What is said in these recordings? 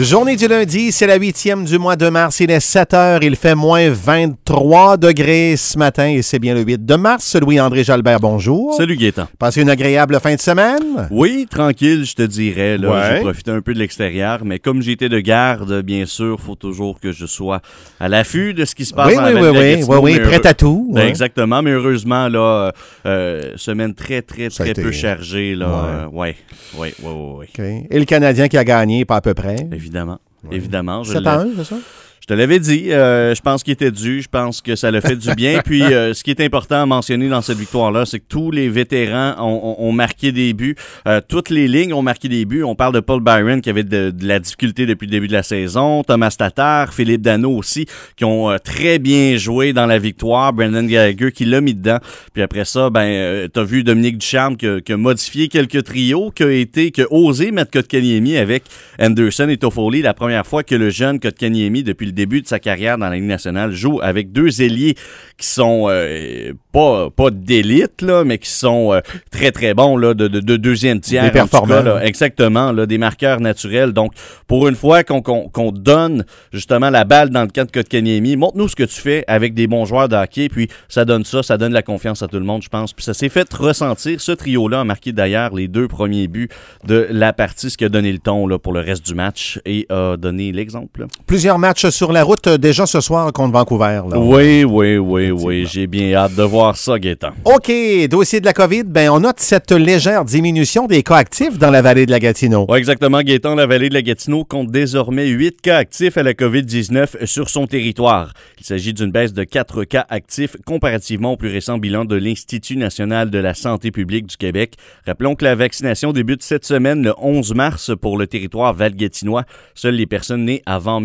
Journée du lundi, c'est la 8e du mois de mars. Il est 7 heures. Il fait moins 23 degrés ce matin et c'est bien le 8 de mars. Louis-André Jalbert, bonjour. Salut Gaétan. Passez une agréable fin de semaine? Oui, tranquille, je te dirais. Là, ouais. J'ai profité un peu de l'extérieur, mais comme j'étais de garde, bien sûr, il faut toujours que je sois à l'affût de ce qui se passe dans la vallée de la Gatineau. Oui, prêt à tout. Ouais. Exactement, mais heureusement, là, semaine très peu chargée. Là, ouais. Oui. Okay. Et le Canadien qui a gagné, pas à peu près? Évidemment. 7-1, c'est ça? Je te l'avais dit, je pense qu'il était dû, je pense que ça l'a fait du bien. Puis, ce qui est important à mentionner dans cette victoire-là, c'est que tous les vétérans ont marqué des buts. Toutes les lignes ont marqué des buts. On parle de Paul Byron qui avait de la difficulté depuis le début de la saison, Thomas Tatar, Philippe Danault aussi, qui ont très bien joué dans la victoire. Brendan Gallagher qui l'a mis dedans. Puis après ça, t'as vu Dominique Ducharme qui a modifié quelques trios, qui a osé mettre Kotkaniemi avec Anderson et Toffoli. La première fois que le jeune Kotkaniemi, depuis le début de sa carrière dans la Ligue nationale, joue avec deux ailiers qui sont pas d'élite, là, mais qui sont très bons là, de deuxième tiers. Des performants. Là, exactement, là, des marqueurs naturels. Donc, pour une fois qu'on donne justement la balle dans le camp de Kotkaniemi, montre-nous ce que tu fais avec des bons joueurs de hockey, puis ça donne la confiance à tout le monde, je pense. Puis ça s'est fait ressentir. Ce trio-là a marqué d'ailleurs les 2 premiers buts de la partie, ce qui a donné le ton là, pour le reste du match et a donné l'exemple. Plusieurs matchs sur la route déjà ce soir contre Vancouver. Là. Oui. J'ai bien hâte de voir ça, Gaétan. OK. Dossier de la COVID, on note cette légère diminution des cas actifs dans la vallée de la Gatineau. Oui, exactement, Gaétan. La vallée de la Gatineau compte désormais 8 cas actifs à la COVID-19 sur son territoire. Il s'agit d'une baisse de 4 cas actifs comparativement au plus récent bilan de l'Institut national de la santé publique du Québec. Rappelons que la vaccination débute cette semaine, le 11 mars, pour le territoire val-gatinois. Seules les personnes nées avant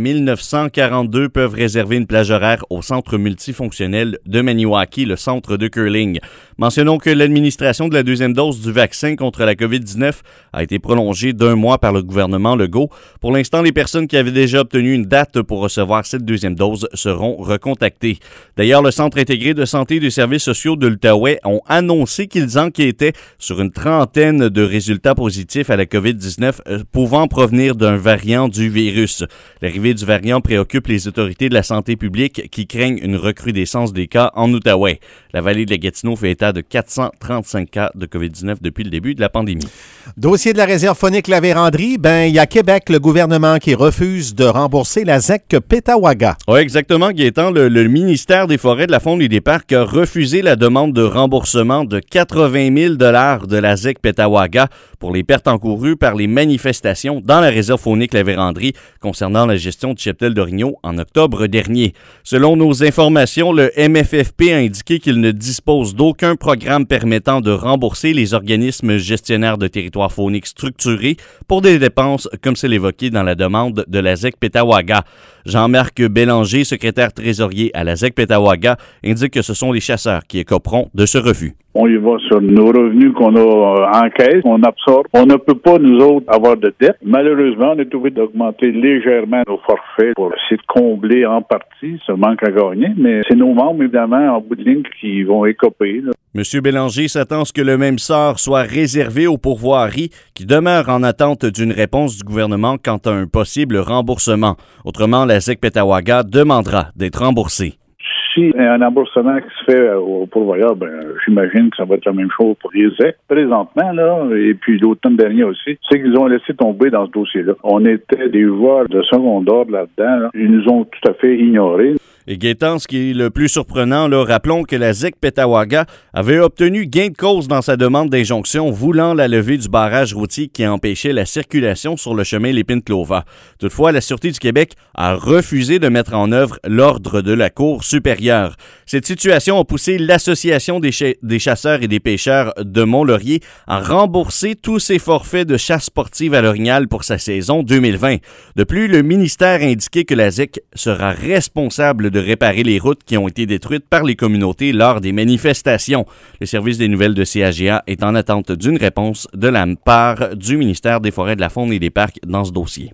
1942 peuvent réserver une plage horaire au centre multifonctionnel de Maniwaki, le centre de curling. Mentionnons que l'administration de la 2e dose du vaccin contre la COVID-19 a été prolongée d'1 mois par le gouvernement Legault. Pour l'instant, les personnes qui avaient déjà obtenu une date pour recevoir cette 2e dose seront recontactées. D'ailleurs, le Centre intégré de santé et des services sociaux de l'Outaouais ont annoncé qu'ils enquêtaient sur une trentaine de résultats positifs à la COVID-19 pouvant provenir d'un variant du virus. L'arrivée du variant préoccupe les autorités de la santé publique qui craignent une recrudescence des cas en Outaouais. La vallée de la Gatineau fait état de 435 cas de COVID-19 depuis le début de la pandémie. Dossier de la réserve phonique La Vérandrie, il y a Québec, le gouvernement qui refuse de rembourser la ZEC Petawaga. Oui, exactement, Gaétan. Le ministère des Forêts, de la Faune et des Parcs a refusé la demande de remboursement de 80 000 $ de la ZEC Petawaga pour les pertes encourues par les manifestations dans la réserve faunique La Vérandrie concernant la gestion du cheptel d'orignaux en octobre dernier. Selon nos informations, le MFFP a indiqué qu'il ne dispose d'aucun programme permettant de rembourser les organismes gestionnaires de territoires fauniques structurés pour des dépenses comme c'est évoqué dans la demande de la ZEC Petawaga. Jean-Marc Bélanger, secrétaire trésorier à la ZEC Petawaga, indique que ce sont les chasseurs qui écoperont de ce refus. On y va sur nos revenus qu'on a en caisse, on absorbe. On ne peut pas, nous autres, avoir de dette. Malheureusement, on est obligé d'augmenter légèrement nos forfaits pour essayer de combler en partie ce manque à gagner. Mais c'est nos membres, évidemment, en bout de ligne qui vont écoper. Là. M. Bélanger s'attend à ce que le même sort soit réservé aux pourvoiries qui demeurent en attente d'une réponse du gouvernement quant à un possible remboursement. Autrement, la ZEC Petawaga demandera d'être remboursée. Si un remboursement qui se fait au pourvoyeur, j'imagine que ça va être la même chose pour les ZEC. Présentement, là, et puis l'automne dernier aussi, c'est qu'ils ont laissé tomber dans ce dossier-là. On était des joueurs de secondaire là-dedans. Là. Ils nous ont tout à fait ignorés. Et Gaétan, ce qui est le plus surprenant, là, rappelons que la ZEC Petawaga avait obtenu gain de cause dans sa demande d'injonction voulant la levée du barrage routier qui empêchait la circulation sur le chemin Lépine-Clova. Toutefois, la Sûreté du Québec a refusé de mettre en œuvre l'ordre de la Cour supérieure. Cette situation a poussé l'Association des chasseurs et des pêcheurs de Mont-Laurier à rembourser tous ses forfaits de chasse sportive à l'Orignal pour sa saison 2020. De plus, le ministère a indiqué que la ZEC sera responsable de réparer les routes qui ont été détruites par les communautés lors des manifestations. Le service des nouvelles de CAGA est en attente d'une réponse de la part du ministère des Forêts, de la Faune et des Parcs dans ce dossier.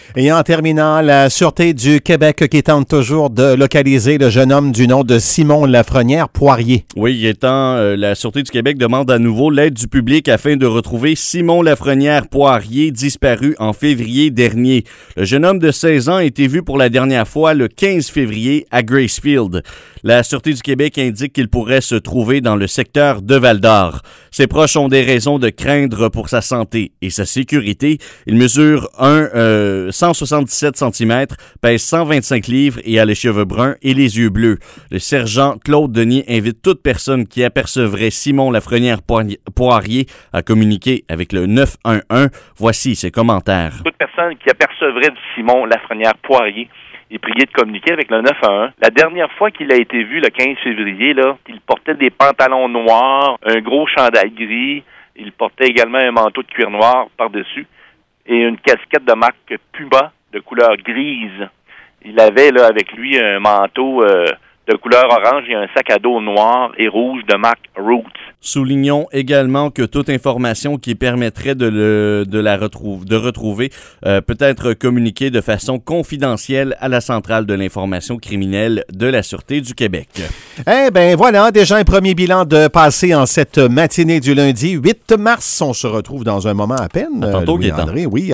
Et en terminant, la Sûreté du Québec qui tente toujours de localiser le jeune homme du nom de Simon Lafrenière-Poirier. Oui, la Sûreté du Québec demande à nouveau l'aide du public afin de retrouver Simon Lafrenière-Poirier, disparu en février dernier. Le jeune homme de 16 ans a été vu pour la dernière fois le 15 février à Gracefield. La Sûreté du Québec indique qu'il pourrait se trouver dans le secteur de Val-d'Or. Ses proches ont des raisons de craindre pour sa santé et sa sécurité. Il mesure 177 cm, pèse 125 livres et a les cheveux bruns et les yeux bleus. Le sergent Claude Denis invite toute personne qui apercevrait Simon Lafrenière-Poirier à communiquer avec le 911. Voici ses commentaires. Toute personne qui apercevrait Simon Lafrenière-Poirier est prié de communiquer avec le 911. La dernière fois qu'il a été vu, le 15 février, là, il portait des pantalons noirs, un gros chandail gris. Il portait également un manteau de cuir noir par-dessus et une casquette de marque Puma de couleur grise. Il avait là avec lui un manteau de couleur orange et un sac à dos noir et rouge de marque Roots. Soulignons également que toute information qui permettrait de retrouver peut être communiquée de façon confidentielle à la Centrale de l'information criminelle de la Sûreté du Québec. Eh bien, voilà, déjà un premier bilan de passé en cette matinée du lundi 8 mars. On se retrouve dans un moment à peine. À tantôt, Gaétan. André, oui.